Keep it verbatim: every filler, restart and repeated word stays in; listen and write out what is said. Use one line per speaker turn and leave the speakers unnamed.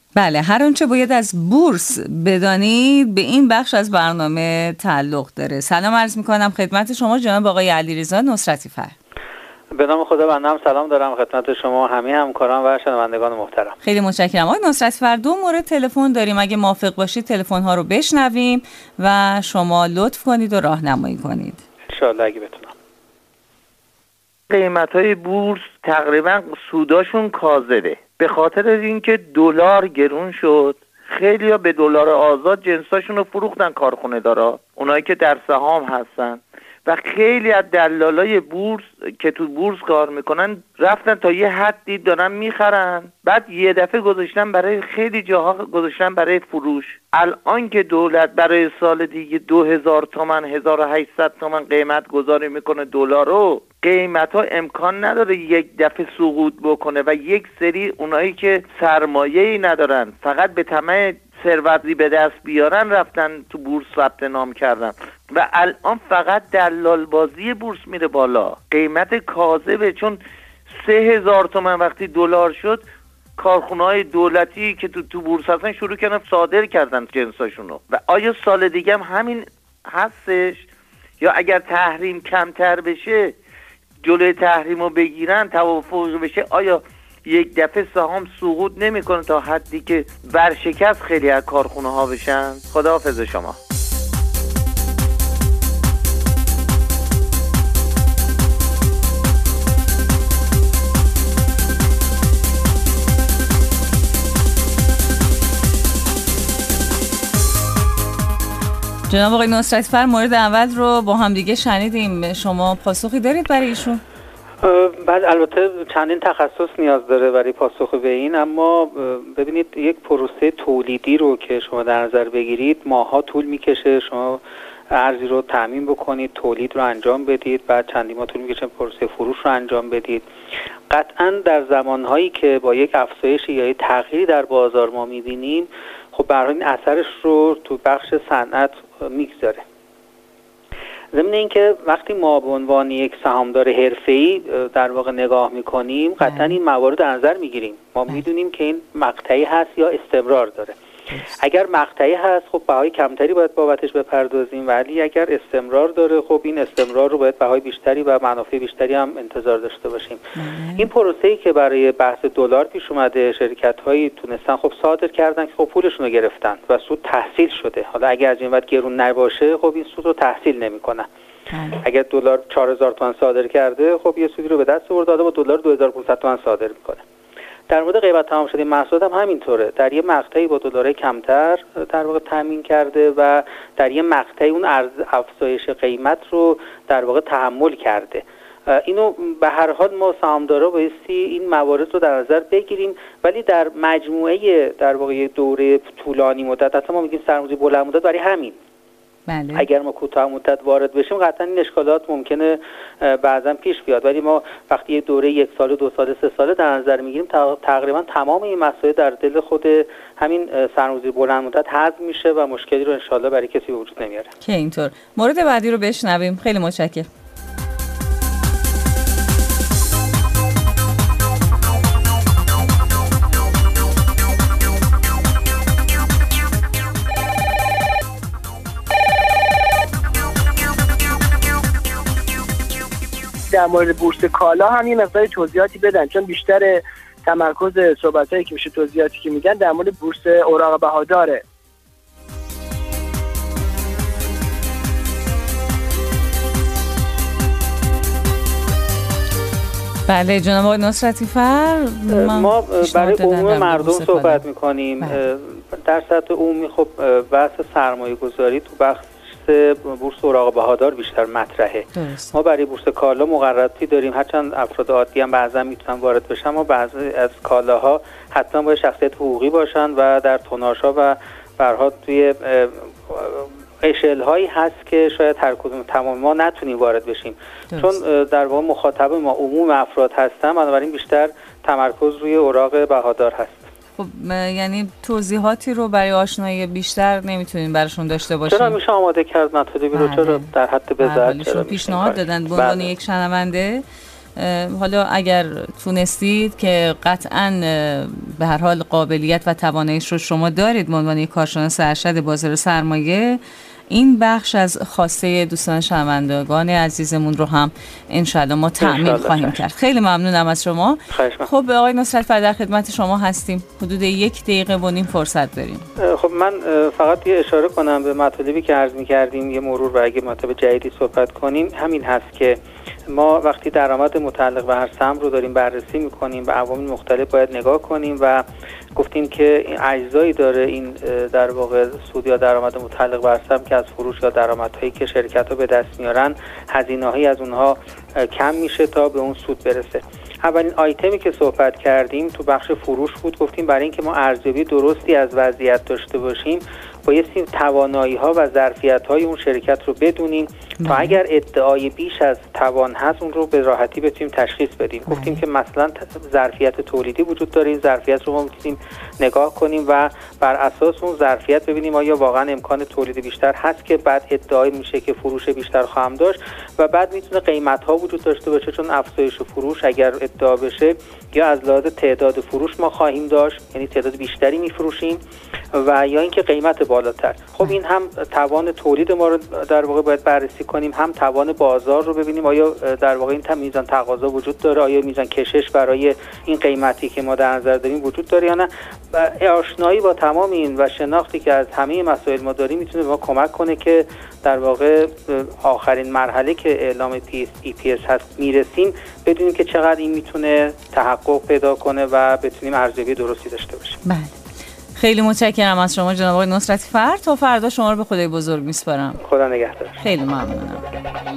بله، هر آنچه باید از بورس بدانید به این بخش از برنامه تعلق داره. سلام عرض میکنم خدمت شما جناب آقای علیرضا نصرتی فر.
به نام خدا بنده هم سلام دارم خدمت شما همه همکاران و شنوندگان محترم.
خیلی متشکرم آقای نصرتی فر. دو مورد تلفن داریم، اگه موافق باشید تلفن ها رو بشنویم و شما لطف کنید و راهنمایی کنید.
ان شاء الله اگه بتونم.
قیمت‌های بورس تقریبا سوداشون کاذبه، به خاطر اینکه دلار گرون شد. خیلی‌ها به دلار آزاد جنساشون رو فروختن، کارخونه دارا، اونایی که در سهام هستن، و خیلی از دلالای بورس که تو بورس کار میکنن رفتن تا یه حدی دارن میخرن، بعد یه دفعه گذاشتن برای خیلی جاها گذاشتن برای فروش. الان که دولت برای سال دیگه دو هزار تومن هزار و هشتصد تومن قیمت گذاری میکنه دلار رو، قیمت ها امکان نداره یک دفعه سقوط بکنه و یک سری اونایی که سرمایه‌ای ندارن فقط به طمع ثروتی به دست بیارن رفتن تو بورس ثبت نام کردن و الان فقط دلال بازی بورس میره بالا. قیمت کاذبه، چون سه هزار تومن وقتی دلار شد کارخونه‌های دولتی که تو تو بورس هستن شروع کردن صادر کردن جنساشونو. و آیا سال دیگه هم همین هستش یا اگر تحریم کمتر بشه جلوی تحریم رو بگیرن توافق بشه، آیا یک دفعه سهام سقوط نمیکنه تا حدی که ورشکست خیلی از کارخونه ها بشن؟ خداحافظ شما.
جناب آقای نصرتی فر، مورد اول رو با هم دیگه شنیدیم، شما پاسخی دارید برای ایشون؟
بعد البته چندین تخصص نیاز داره برای پاسخ به این، اما ببینید یک پروسه تولیدی رو که شما در نظر بگیرید ماها طول میکشه. شما ارزی رو تامین بکنید، تولید رو انجام بدید، بعد چندین ماه طول میکشه پروسه فروش رو انجام بدید. قطعا در زمانهایی که با یک افزایش یا یک تغییری در بازار ما میبینیم، خب برای این اثرش رو تو بخش صنعت میگذاره. ضمن اینکه وقتی ما به عنوان یک سهامدار حرفه‌ای در واقع نگاه میکنیم قطعا این موارد در نظر میگیریم. ما میدونیم که این مقطعی هست یا استمرار داره. اگر مقطعی هست خب بهای کمتری باید بابتش بپردازیم، ولی اگر استمرار داره خب این استمرار رو باید بهای بیشتری و منافع بیشتری هم انتظار داشته باشیم. این پروسه‌ای که برای بحث دلار پیش اومده، شرکت‌هایی تونستن خب صادر کردن که خب پولشون رو گرفتن و سود تحصیل شده. حالا اگر از این بعد گرون نباشه خب این سود رو تحصیل نمی‌کنن. اگر دلار چهار هزار تومان صادر کرده خب یه سودی رو به دست آورده، با دلار دو هزار و پانصد تومان صادر می‌کنه. در مورد قیمت تمام شده محصولات هم همینطوره. در یه مقطعی با دلار کمتر در واقع تامین کرده و در یه مقطعی اون ارز افزایش قیمت رو در واقع تحمل کرده. اینو به هر حال ما سهامدارا بایستی این موارد رو در نظر بگیریم، ولی در مجموعه در واقع دوره طولانی مدت، حتی ما میگیم سرمایه‌گذاری بلند مدت، برای همین
بله.
اگر ما کوتاه مدت وارد بشیم قطعا این اشکالات ممکنه بعضا پیش بیاد، ولی ما وقتی یک دوره یک سال دو سال سه ساله در نظر میگیریم تقریبا تمام این مسائل در دل خود همین سرمایه‌گذاری بلند مدت هضم میشه و مشکلی رو انشالله برای کسی وجود نمیاره.
که اینطور. مورد بعدی رو بشنویم. خیلی متشکرم.
در مورد بورس کالا هم یه مقدار توضیحاتی بدن، چون بیشتر تمرکز صحبتایی که میشه توضیحاتی که میگن در مورد بورس اوراق بهاداره.
بله جناب آقای نصرتی فر،
ما برای عموم مردم صحبت میکنیم. در سطح عمومی خب بحث سرمایه گذاری تو بخش بورس اوراق بهادار بیشتر مطرحه. درست. ما برای بورس کالا مقرراتی داریم، هرچند افراد عادی هم بعضا میتونن وارد بشن، اما بعضی از کالاها حتما باید شخصیت حقوقی باشن و در توناژها و برها توی اشل هایی هست که شاید هر کدوم تمام ما نتونیم وارد بشیم. درست. چون در واقع مخاطب ما عموم افراد هستن، بنابراین بیشتر تمرکز روی اوراق بهادار هست.
خب یعنی توضیحاتی رو برای آشنایی بیشتر نمیتونیم براشون داشته باشیم؟
چرا میشه آماده کرد مطالبی رو؟ چرا در حد بذات چرا
پیشنهاد دادن به عنوان یک شنونده حالا اگر تونستید که قطعاً به هر حال قابلیت و تواناییش رو شما دارید به عنوان یک کارشناس ارشد بازار سرمایه، این بخش از خواسته دوستان شنوندگان عزیزمون رو هم انشالله ما تأمین خواهیم کرد. خیلی ممنونم از شما. خب آقای نصرت فر در خدمت شما هستیم. حدود یک دقیقه و نیم فرصت داریم.
خب من فقط یه اشاره کنم به مطالبی که عرض می‌کردیم، یه مرور و اگه مطلب جدیدی صحبت کنیم. همین هست که ما وقتی درآمد متعلق به هر سهم رو داریم بررسی می‌کنیم و عوامل مختلف باید نگاه کنیم و گفتیم که این اجزایی داره این در واقع سود یا درآمد متعلق به هر سهم که از فروش یا درآمدهایی که شرکت‌ها به دست میارن هزینه‌هایی از اونها کم میشه تا به اون سود برسه. اولین آیتمی که صحبت کردیم تو بخش فروش بود. گفتیم برای اینکه ما ارزیابی درستی از وضعیت داشته باشیم بایستی توانایی‌ها و ظرفیت‌های اون شرکت رو بدونیم تا اگر ادعای بیش از توان هست اون رو به راحتی بتونیم تشخیص بدیم. گفتیم که مثلا ظرفیت تولیدی وجود داره، این ظرفیت رو ما می‌تونیم نگاه کنیم و بر اساس اون ظرفیت ببینیم آیا واقعا امکان تولید بیشتر هست که بعد ادعای میشه که فروش بیشتر خواهم داشت و بعد میتونه قیمت‌ها وجود داشته باشه چون افزایش فروش اگر ادعا بشه یا از لحاظ تعداد فروش ما خواهیم داشت، یعنی تعداد بیشتری می‌فروشیم، و یا اینکه قیمت بالاتر. خب این هم توان تولید ما رو در واقع باید بررسی کنیم، هم توان بازار رو ببینیم آیا در واقع این میزان تقاضا وجود داره، آیا میزان کشش برای این قیمتی که ما در نظر داریم وجود داره یا نه. و آشنایی با تمام این و شناختی که از همه مسائل ما داریم میتونه به ما کمک کنه که در واقع آخرین مرحله که اعلام پی اس ای پی اس هست میرسیم بدونیم که چقدر این میتونه تحقق پیدا کنه و بتونیم ارزیابی درستی داشته باشیم.
بله. خیلی متشکرم از شما جناب آقای نصرتی فر. تا فردا شما رو به خدای بزرگ میسپارم.
خدا نگهدار.
خیلی ممنونم.